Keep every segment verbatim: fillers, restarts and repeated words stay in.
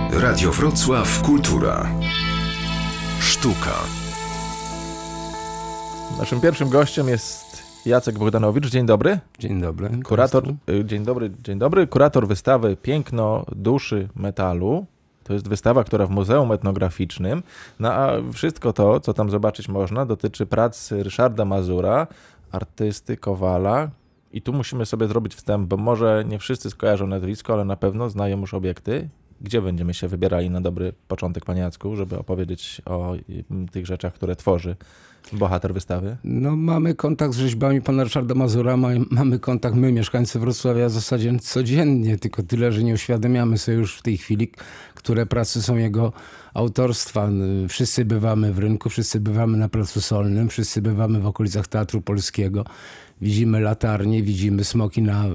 Radio Wrocław Kultura. Sztuka. Naszym pierwszym gościem jest Jacek Bogdanowicz. Dzień dobry. Dzień dobry. Kurator, dzień dobry, dzień dobry. Kurator wystawy Piękno duszy metalu. To jest wystawa, która w Muzeum Etnograficznym, no a wszystko to, co tam zobaczyć można, dotyczy prac Ryszarda Mazura, artysty, kowala. I tu musimy sobie zrobić wstęp, bo może nie wszyscy skojarzą nazwisko, ale na pewno znają już obiekty. Gdzie będziemy się wybierali na dobry początek, panie Jacku, żeby opowiedzieć o tych rzeczach, które tworzy bohater wystawy? No, mamy kontakt z rzeźbami pana Ryszarda Mazura, mamy kontakt my, mieszkańcy Wrocławia, w zasadzie codziennie, tylko tyle, że nie uświadamiamy sobie już w tej chwili, które prace są jego autorstwa. Wszyscy bywamy w rynku, wszyscy bywamy na Placu Solnym, wszyscy bywamy w okolicach Teatru Polskiego. Widzimy latarnie, widzimy smoki na y,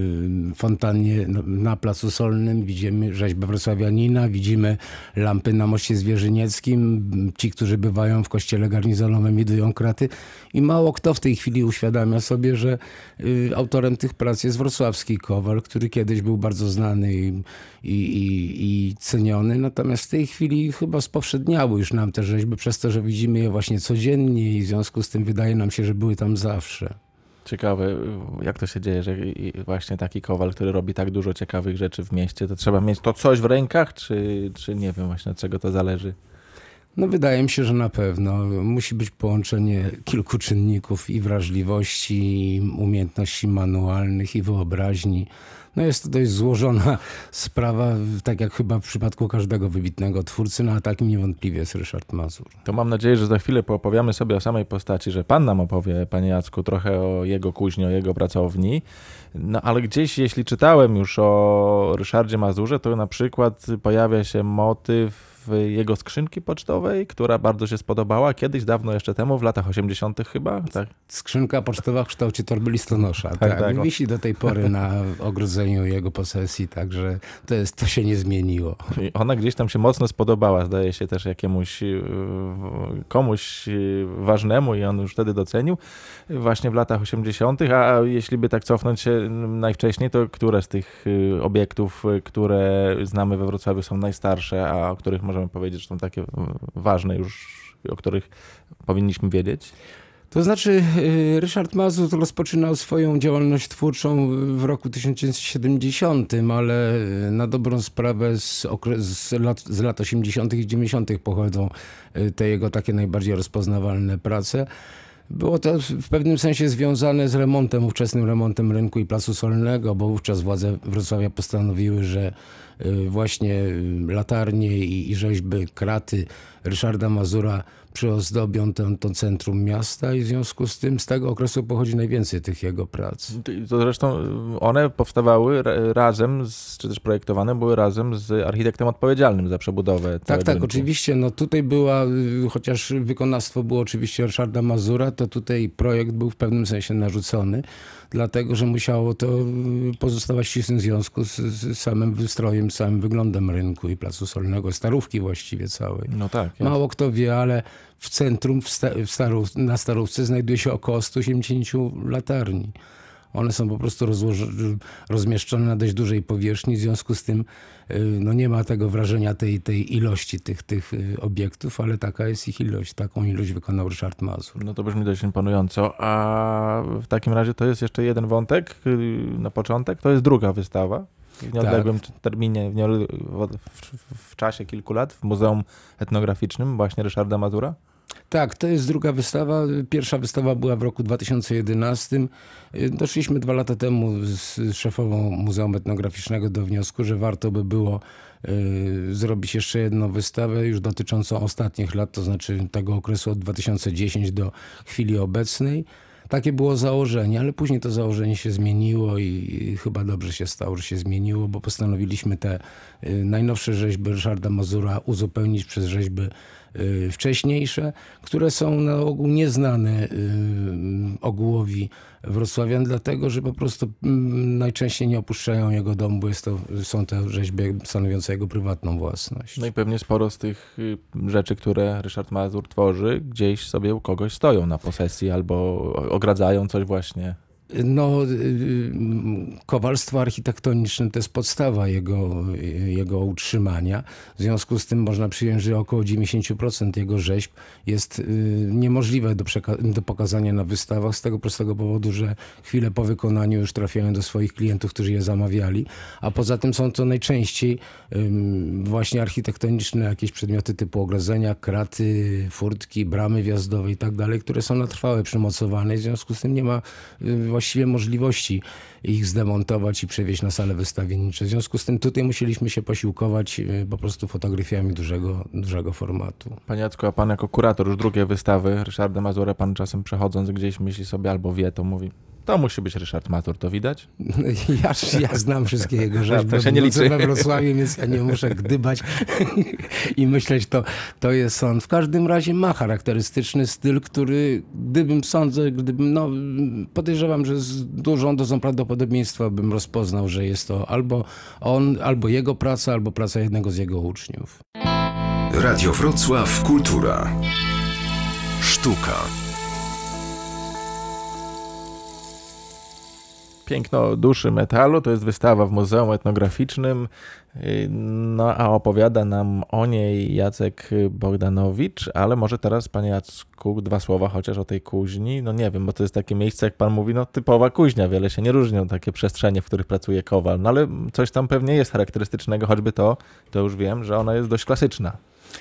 fontannie na Placu Solnym, widzimy rzeźbę wrocławianina, widzimy lampy na moście zwierzynieckim. Ci, którzy bywają w kościele garnizonowym, widują kraty. I mało kto w tej chwili uświadamia sobie, że y, autorem tych prac jest wrocławski kowal, który kiedyś był bardzo znany i, i, i, i ceniony. Natomiast w tej chwili chyba spowszedniały już nam te rzeźby przez to, że widzimy je właśnie codziennie i w związku z tym wydaje nam się, że były tam zawsze. Ciekawe, jak to się dzieje, że właśnie taki kowal, który robi tak dużo ciekawych rzeczy w mieście, to trzeba mieć to coś w rękach, czy, czy nie wiem właśnie od czego to zależy? No wydaje mi się, że na pewno. Musi być połączenie kilku czynników i wrażliwości, i umiejętności manualnych, i wyobraźni. No jest to dość złożona sprawa, tak jak chyba w przypadku każdego wybitnego twórcy, no a takim niewątpliwie jest Ryszard Mazur. To mam nadzieję, że za chwilę poopowiamy sobie o samej postaci, że pan nam opowie, panie Jacku, trochę o jego kuźni, o jego pracowni. No ale gdzieś, jeśli czytałem już o Ryszardzie Mazurze, to na przykład pojawia się motyw jego skrzynki pocztowej, która bardzo się spodobała kiedyś, dawno jeszcze temu, w latach osiemdziesiątych chyba. Tak? Skrzynka pocztowa w kształcie torby listonosza. Tak, tak, tak. tak. Wisi do tej pory na ogrodzeniu jego posesji, także to, jest, to się nie zmieniło. I ona gdzieś tam się mocno spodobała, zdaje się też jakiemuś komuś ważnemu i on już wtedy docenił, właśnie w latach osiemdziesiątych. A jeśli by tak cofnąć się najwcześniej, to które z tych obiektów, które znamy we Wrocławiu, są najstarsze, a o których możemy powiedzieć, że są takie ważne już, o których powinniśmy wiedzieć? To znaczy Ryszard Mazur rozpoczynał swoją działalność twórczą w roku tysiąc dziewięćset siedemdziesiątym, ale na dobrą sprawę z, okres, z, lat, z lat osiemdziesiątych i dziewięćdziesiątych pochodzą te jego takie najbardziej rozpoznawalne prace. Było to w pewnym sensie związane z remontem, ówczesnym remontem rynku i Placu Solnego, bo wówczas władze Wrocławia postanowiły, że właśnie latarnie i, i rzeźby, kraty Ryszarda Mazura przyozdobią to, to centrum miasta i w związku z tym z tego okresu pochodzi najwięcej tych jego prac. To zresztą one powstawały razem, z, czy też projektowane były razem z architektem odpowiedzialnym za przebudowę. Tak, tak, rynku. oczywiście. No tutaj była, chociaż wykonawstwo było oczywiście Ryszarda Mazura, to tutaj projekt był w pewnym sensie narzucony, dlatego że musiało to pozostawać w ścisłym związku z, z samym wystrojem, z samym wyglądem rynku i Placu Solnego, Starówki właściwie całej. No tak. Mało kto wie, ale w centrum, w sta- w Starów, na Starówce znajduje się około sto osiemdziesiąt latarni. One są po prostu rozłoż- rozmieszczone na dość dużej powierzchni, w związku z tym no nie ma tego wrażenia tej, tej ilości tych, tych obiektów, ale taka jest ich ilość. Taką ilość wykonał Ryszard Mazur. No to brzmi dość imponująco. A w takim razie to jest jeszcze jeden wątek na początek. To jest druga wystawa. W nieodległym tak. terminie, w, nieodle- w, w czasie kilku lat w Muzeum Etnograficznym właśnie Ryszarda Mazura. Tak, to jest druga wystawa. Pierwsza wystawa była w roku dwa tysiące jedenastym. Doszliśmy dwa lata temu z szefową Muzeum Etnograficznego do wniosku, że warto by było y, zrobić jeszcze jedną wystawę już dotyczącą ostatnich lat, to znaczy tego okresu od dwa tysiące dziesiątego do chwili obecnej. Takie było założenie, ale później to założenie się zmieniło i chyba dobrze się stało, że się zmieniło, bo postanowiliśmy te y, najnowsze rzeźby Ryszarda Mazura uzupełnić przez rzeźby y, wcześniejsze, które są na ogół nieznane y, ogółowi wrocławian, dlatego że po prostu y, najczęściej nie opuszczają jego domu, bo jest to, są to rzeźby stanowiące jego prywatną własność. No i pewnie sporo z tych y, rzeczy, które Ryszard Mazur tworzy, gdzieś sobie u kogoś stoją na posesji albo ogradzają coś właśnie No, kowalstwo architektoniczne to jest podstawa jego, jego utrzymania. W związku z tym można przyjąć, że około dziewięćdziesiąt procent jego rzeźb jest niemożliwe do, przeka- do pokazania na wystawach z tego prostego powodu, że chwilę po wykonaniu już trafiają do swoich klientów, którzy je zamawiali, a poza tym są to najczęściej właśnie architektoniczne jakieś przedmioty typu ogrodzenia, kraty, furtki, bramy wjazdowe i tak dalej, które są na trwałe przymocowane. W związku z tym nie ma właściwie możliwości ich zdemontować i przewieźć na salę wystawiennicze. W związku z tym tutaj musieliśmy się posiłkować po prostu fotografiami dużego, dużego formatu. Panie Jacku, a pan jako kurator już drugiej wystawy Ryszarda Mazura, pan czasem przechodząc gdzieś myśli sobie albo wie, to mówi, to musi być Ryszard Mazur, to widać? Ja, ja znam wszystkie jego rzeczy, to się nie liczy. we Wrocławiu, więc ja nie muszę gdybać i myśleć, to, to jest on. W każdym razie ma charakterystyczny styl, który gdybym sądzę, gdybym, no podejrzewam, że z dużą dozą prawdopodobieństwa bym rozpoznał, że jest to albo on, albo jego praca, albo praca jednego z jego uczniów. Radio Wrocław Kultura. Sztuka. Piękno duszy metalu to jest wystawa w Muzeum Etnograficznym, no a opowiada nam o niej Jacek Bogdanowicz, ale może teraz, panie Jacku, dwa słowa chociaż o tej kuźni. No nie wiem, bo to jest takie miejsce, jak pan mówi, no typowa kuźnia, wiele się nie różnią takie przestrzenie, w których pracuje kowal, no ale coś tam pewnie jest charakterystycznego, choćby to, to już wiem, że ona jest dość klasyczna.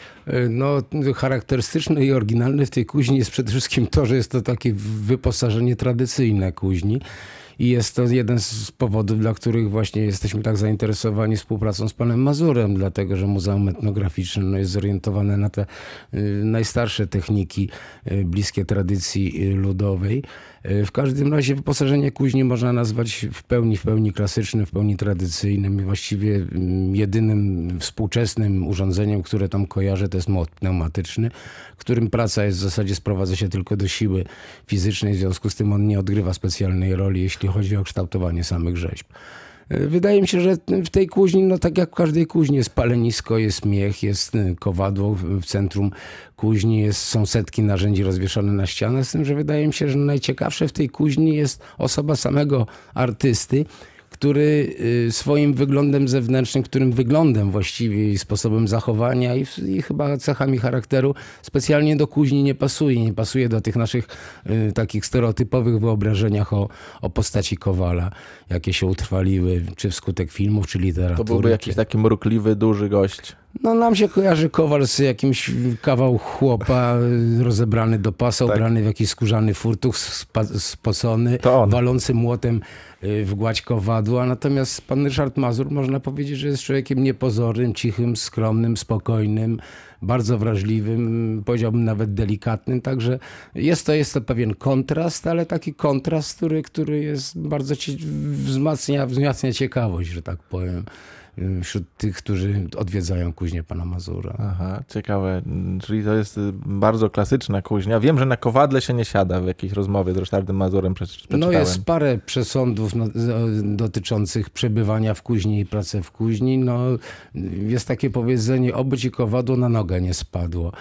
No, charakterystyczne i oryginalne w tej kuźni jest przede wszystkim to, że jest to takie wyposażenie tradycyjne kuźni. I jest to jeden z powodów, dla których właśnie jesteśmy tak zainteresowani współpracą z panem Mazurem, dlatego że Muzeum Etnograficzne no, jest zorientowane na te y, najstarsze techniki y, bliskie tradycji y, ludowej. Y, w każdym razie wyposażenie kuźni można nazwać w pełni, w pełni klasycznym, w pełni tradycyjnym i właściwie y, jedynym współczesnym urządzeniem, które tam kojarzę, to jest młot pneumatyczny, którym praca jest w zasadzie sprowadza się tylko do siły fizycznej, w związku z tym on nie odgrywa specjalnej roli, jeśli chodzi o kształtowanie samych rzeźb. Wydaje mi się, że w tej kuźni, no tak jak w każdej kuźni, jest palenisko, jest miech, jest kowadło. W centrum kuźni jest, są setki narzędzi rozwieszone na ścianach, z tym, że wydaje mi się, że najciekawsze w tej kuźni jest osoba samego artysty, który swoim wyglądem zewnętrznym, którym wyglądem właściwie i sposobem zachowania i, i chyba cechami charakteru specjalnie do kuźni nie pasuje. Nie pasuje do tych naszych y, takich stereotypowych wyobrażeniach o, o postaci kowala, jakie się utrwaliły, czy wskutek filmów, czy literatury. To byłby jakiś czy... taki mrukliwy, duży gość. No nam się kojarzy kowal z jakimś kawał chłopa rozebrany do pasa, tak. Ubrany w jakiś skórzany furtuch, spa- spocony, walący młotem w gładź kowadła. Natomiast pan Ryszard Mazur, można powiedzieć, że jest człowiekiem niepozornym, cichym, skromnym, spokojnym, bardzo wrażliwym, powiedziałbym nawet delikatnym. Także jest to, jest to pewien kontrast, ale taki kontrast, który, który jest bardzo ci- wzmacnia, wzmacnia ciekawość, że tak powiem, wśród tych, którzy odwiedzają kuźnię pana Mazura. Aha, ciekawe. Czyli to jest bardzo klasyczna kuźnia. Wiem, że na kowadle się nie siada w jakiejś rozmowie z Ryszardem Mazurem. Przeczytałem. No jest parę przesądów no, dotyczących przebywania w kuźni i pracy w kuźni. No, jest takie powiedzenie, oby ci kowadło na nogę nie spadło.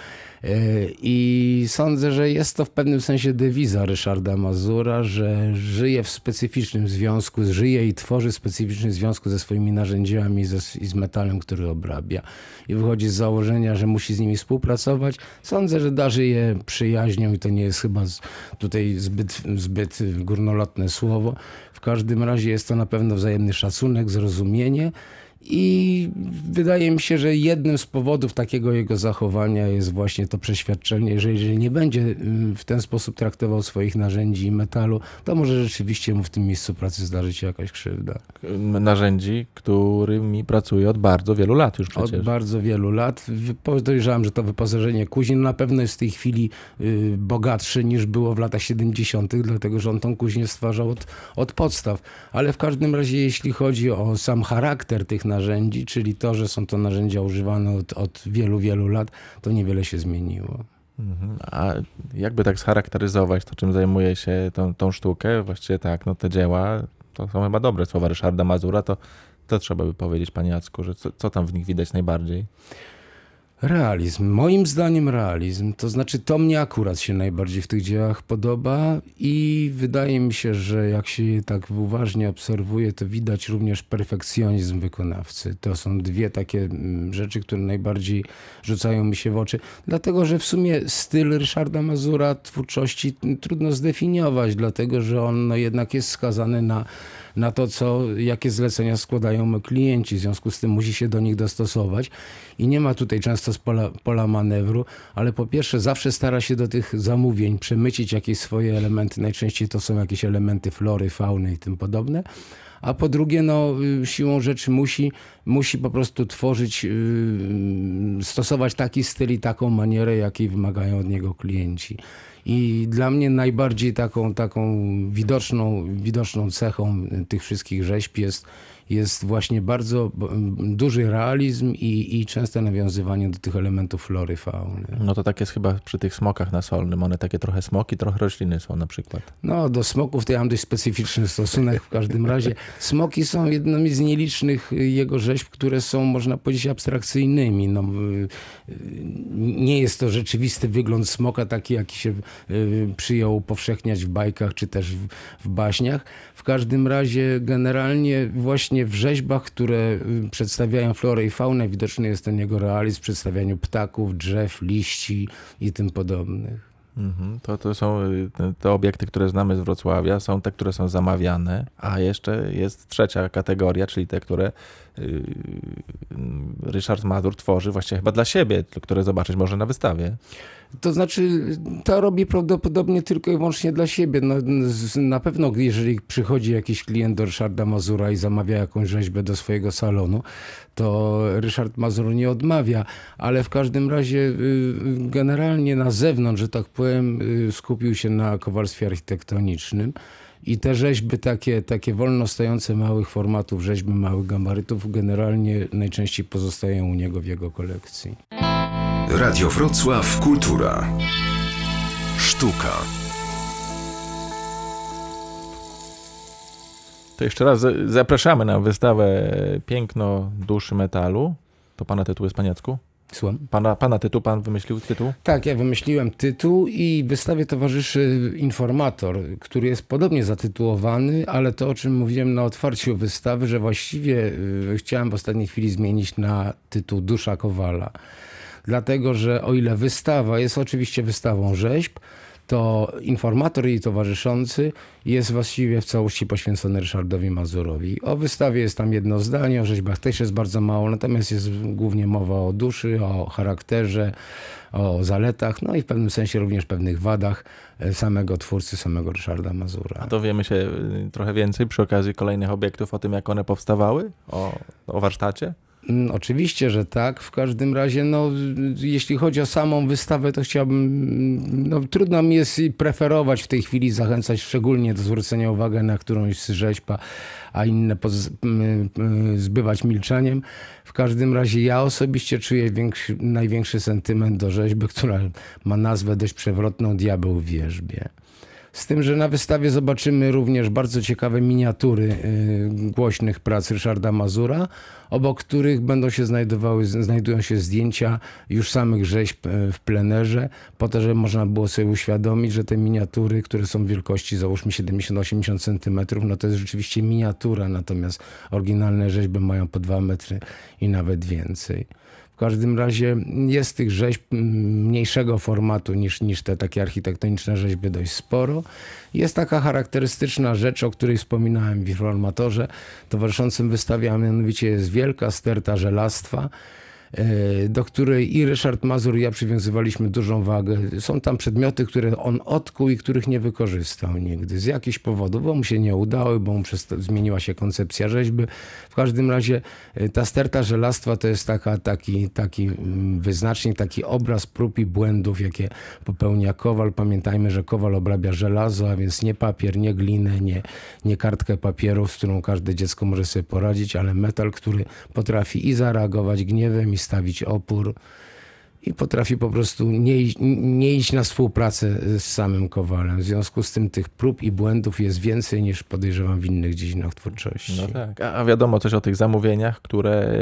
I sądzę, że jest to w pewnym sensie dewiza Ryszarda Mazura, że żyje w specyficznym związku, żyje i tworzy specyficzny związku ze swoimi narzędziami i z metalem, który obrabia. I wychodzi z założenia, że musi z nimi współpracować. Sądzę, że darzy je przyjaźnią i to nie jest chyba tutaj zbyt, zbyt górnolotne słowo. W każdym razie jest to na pewno wzajemny szacunek, zrozumienie. I wydaje mi się, że jednym z powodów takiego jego zachowania jest właśnie to przeświadczenie, że jeżeli nie będzie w ten sposób traktował swoich narzędzi i metalu, to może rzeczywiście mu w tym miejscu pracy zdarzyć się jakaś krzywda. Narzędzi, którymi pracuje od bardzo wielu lat już przecież. Od bardzo wielu lat. Podejrzewam, że to wyposażenie kuźni na pewno jest w tej chwili bogatsze niż było w latach siedemdziesiątych, dlatego że on tą kuźnię stwarzał od, od podstaw. Ale w każdym razie, jeśli chodzi o sam charakter tych narzędzi, czyli to, że są to narzędzia używane od, od wielu, wielu lat, to niewiele się zmieniło. A jakby tak scharakteryzować to, czym zajmuje się tą, tą sztukę, właściwie tak, no te dzieła, to są chyba dobre słowa Ryszarda Mazura, to, to trzeba by powiedzieć, panie Jacku, że co, co tam w nich widać najbardziej? Realizm. Moim zdaniem realizm. To znaczy to mnie akurat się najbardziej w tych dziełach podoba i wydaje mi się, że jak się je tak uważnie obserwuje, to widać również perfekcjonizm wykonawcy. To są dwie takie rzeczy, które najbardziej rzucają mi się w oczy. Dlatego, że w sumie styl Ryszarda Mazura twórczości trudno zdefiniować, dlatego, że on no jednak jest skazany na na to, co, jakie zlecenia składają mu klienci. W związku z tym musi się do nich dostosować i nie ma tutaj często pola, pola manewru, ale po pierwsze zawsze stara się do tych zamówień przemycić jakieś swoje elementy. Najczęściej to są jakieś elementy flory, fauny i tym podobne. A po drugie, no, siłą rzeczy musi, musi po prostu tworzyć, yy, stosować taki styl i taką manierę, jakiej wymagają od niego klienci. I dla mnie najbardziej taką, taką widoczną, widoczną cechą tych wszystkich rzeźb jest, jest właśnie bardzo duży realizm i, i częste nawiązywanie do tych elementów flory, fauny. No to tak jest chyba przy tych smokach na Solnym. One takie trochę smoki, trochę rośliny są na przykład. No do smoków to ja mam dość specyficzny stosunek w każdym razie. Smoki są jednymi z nielicznych jego rzeźb, które są, można powiedzieć, abstrakcyjnymi. No, nie jest to rzeczywisty wygląd smoka, taki jaki się przyjął upowszechniać w bajkach czy też w, w baśniach. W każdym razie generalnie właśnie w rzeźbach, które przedstawiają florę i faunę, widoczny jest ten jego realizm w przedstawianiu ptaków, drzew, liści i tym podobnych. Mhm. To, to są te, te obiekty, które znamy z Wrocławia, są te, które są zamawiane, a jeszcze jest trzecia kategoria, czyli te, które yy, Ryszard Mazur tworzy właściwie chyba dla siebie, które zobaczyć może na wystawie. To znaczy, to robi prawdopodobnie tylko i wyłącznie dla siebie. No, na pewno, jeżeli przychodzi jakiś klient do Ryszarda Mazura i zamawia jakąś rzeźbę do swojego salonu, to Ryszard Mazur nie odmawia, ale w każdym razie generalnie na zewnątrz, że tak powiem, skupił się na kowalstwie architektonicznym. I te rzeźby takie, takie wolno stojące małych formatów, rzeźby małych gabarytów generalnie najczęściej pozostają u niego w jego kolekcji. Radio Wrocław Kultura. Sztuka. To jeszcze raz zapraszamy na wystawę Piękno duszy metalu. To pana tytuł jest, panie Jacku? Słucham? Pana, pana tytuł, pan wymyślił tytuł? Tak, ja wymyśliłem tytuł i wystawie towarzyszy informator, który jest podobnie zatytułowany, ale to, o czym mówiłem na otwarciu wystawy, że właściwie y, chciałem w ostatniej chwili zmienić na tytuł Dusza Kowala. Dlatego, że o ile wystawa jest oczywiście wystawą rzeźb, to informator jej towarzyszący jest właściwie w całości poświęcony Ryszardowi Mazurowi. O wystawie jest tam jedno zdanie, o rzeźbach też jest bardzo mało, natomiast jest głównie mowa o duszy, o charakterze, o zaletach, no i w pewnym sensie również pewnych wadach samego twórcy, samego Ryszarda Mazura. A dowiemy się trochę więcej przy okazji kolejnych obiektów o tym, jak one powstawały, o, o warsztacie? Oczywiście, że tak. W każdym razie, no, jeśli chodzi o samą wystawę, to chciałbym, no, trudno mi jest preferować w tej chwili, zachęcać szczególnie do zwrócenia uwagi na którąś z rzeźb, a inne poz- zbywać milczeniem. W każdym razie ja osobiście czuję większy, największy sentyment do rzeźby, która ma nazwę dość przewrotną, Diabeł w wierzbie. Z tym, że na wystawie zobaczymy również bardzo ciekawe miniatury y, głośnych prac Ryszarda Mazura, obok których będą się znajdowały, znajdują się zdjęcia już samych rzeźb w plenerze, po to, żeby można było sobie uświadomić, że te miniatury, które są wielkości załóżmy siedemdziesiąt do osiemdziesięciu centymetrów, no to jest rzeczywiście miniatura, natomiast oryginalne rzeźby mają po dwa metry i nawet więcej. W każdym razie jest tych rzeźb mniejszego formatu niż, niż te takie architektoniczne rzeźby dość sporo. Jest taka charakterystyczna rzecz, o której wspominałem w informatorze towarzyszącym wystawie, a mianowicie jest wielka sterta żelastwa, do której i Ryszard Mazur i ja przywiązywaliśmy dużą wagę. Są tam przedmioty, które on odkuł i których nie wykorzystał nigdy. Z jakichś powodów, bo mu się nie udały, bo mu przez to zmieniła się koncepcja rzeźby. W każdym razie ta sterta żelastwa to jest taka, taki, taki wyznacznik, taki obraz prób i błędów, jakie popełnia kowal. Pamiętajmy, że kowal obrabia żelazo, a więc nie papier, nie glinę, nie, nie kartkę papieru, z którą każde dziecko może sobie poradzić, ale metal, który potrafi i zareagować gniewem, i stawić opór i potrafi po prostu nie, iść- nie iść na współpracę z samym Kowalem. W związku z tym tych prób i błędów jest więcej niż podejrzewam w innych dziedzinach twórczości. No tak. A, a wiadomo coś o tych zamówieniach, które,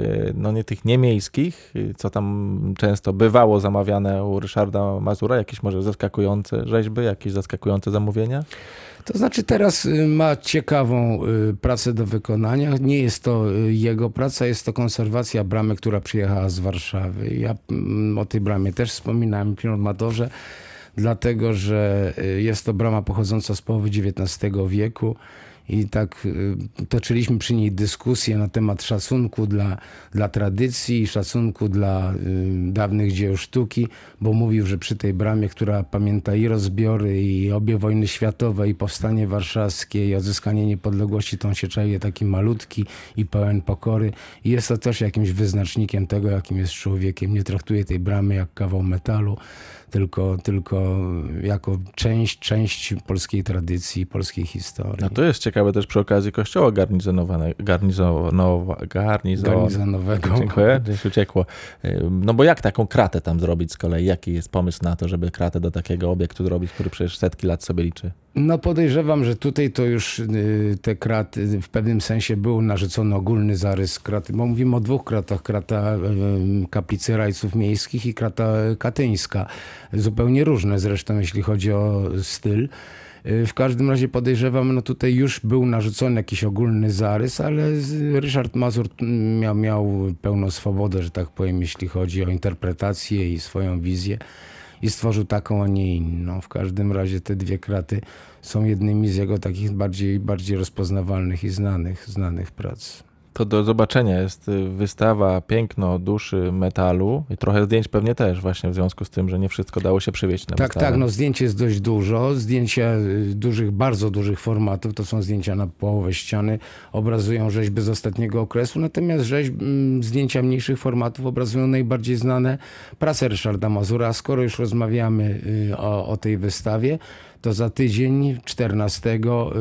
no nie tych niemiejskich, co tam często bywało zamawiane u Ryszarda Mazura, jakieś może zaskakujące rzeźby, jakieś zaskakujące zamówienia? To znaczy teraz y, ma ciekawą y, pracę do wykonania. Nie jest to y, jego praca, jest to konserwacja bramy, która przyjechała z Warszawy. Ja mm, o tej bramie też wspominałem w filmatorze, dlatego że y, jest to brama pochodząca z połowy dziewiętnastego wieku. I tak y, toczyliśmy przy niej dyskusję na temat szacunku dla, dla tradycji, szacunku dla y, dawnych dzieł sztuki, bo mówił, że przy tej bramie, która pamięta i rozbiory, i obie wojny światowe, i powstanie warszawskie, i odzyskanie niepodległości, to on się czuje taki malutki i pełen pokory. I jest to też jakimś wyznacznikiem tego, jakim jest człowiekiem. Nie traktuje tej bramy jak kawał metalu, tylko, tylko jako część, część polskiej tradycji, polskiej historii. No to jest ciekawe też przy okazji kościoła garnizonowanego, garnizonowa, garnizon... Garnizonowego. Dziękuję, gdzieś uciekło. No bo jak taką kratę tam zrobić z kolei? Jaki jest pomysł na to, żeby kratę do takiego obiektu zrobić, który przecież setki lat sobie liczy? No podejrzewam, że tutaj to już y, te kraty w pewnym sensie był narzucony ogólny zarys kraty, bo mówimy o dwóch kratach, krata y, kaplicy rajców miejskich i krata katyńska. Zupełnie różne zresztą, jeśli chodzi o styl. Y, W każdym razie podejrzewam, no tutaj już był narzucony jakiś ogólny zarys, ale z- Ryszard Mazur miał, miał pełną swobodę, że tak powiem, jeśli chodzi o interpretację i swoją wizję. I stworzył taką, a nie inną. W każdym razie te dwie kraty są jednymi z jego takich bardziej, bardziej rozpoznawalnych i znanych, znanych prac. To do zobaczenia jest y, wystawa Piękno duszy metalu i trochę zdjęć pewnie też właśnie w związku z tym, że nie wszystko dało się przywieźć na Tak, wystawę. tak, no zdjęć jest dość dużo. Zdjęcia y, dużych, bardzo dużych formatów, to są zdjęcia na połowę ściany, obrazują rzeźby z ostatniego okresu, natomiast rzeźb, mm, zdjęcia mniejszych formatów obrazują najbardziej znane prace Ryszarda Mazura. A skoro już rozmawiamy y, o, o tej wystawie, to za tydzień, czternastego,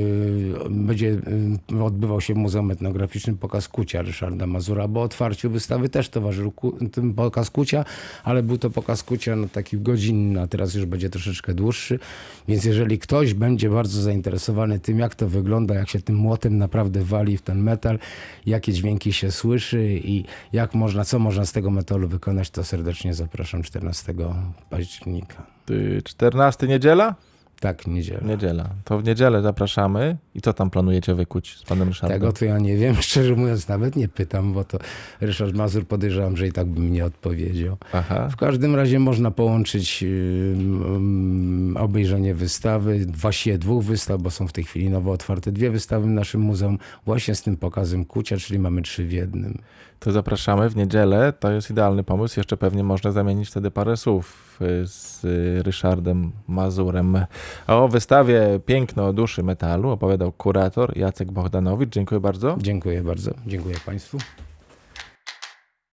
y, będzie y, odbywał się w Muzeum Etnograficznym pokaz kucia Ryszarda Mazura, bo otwarciu wystawy też towarzyszył ku, tym pokaz kucia, ale był to pokaz kucia no, taki godzinny, a teraz już będzie troszeczkę dłuższy. Więc jeżeli ktoś będzie bardzo zainteresowany tym, jak to wygląda, jak się tym młotem naprawdę wali w ten metal, jakie dźwięki się słyszy i jak można, co można z tego metalu wykonać, to serdecznie zapraszam czternastego października. Y, czternasta niedziela? Tak, niedziela. Niedziela. To w niedzielę zapraszamy. I co tam planujecie wykuć z panem Ryszardem? Tego to ja nie wiem, szczerze mówiąc nawet nie pytam, bo to Ryszard Mazur podejrzewam, że i tak by mi nie odpowiedział. Aha. W każdym razie można połączyć um, obejrzenie wystawy, właściwie dwóch wystaw, bo są w tej chwili nowo otwarte dwie wystawy w naszym muzeum, właśnie z tym pokazem kucia, czyli mamy trzy w jednym. To zapraszamy w niedzielę. To jest idealny pomysł. Jeszcze pewnie można zamienić wtedy parę słów y, z y, Ryszardem Mazurem. A o wystawie Piękno duszy metalu opowiadał kurator Jacek Bohdanowicz. Dziękuję bardzo. Dziękuję bardzo. Dziękuję Państwu.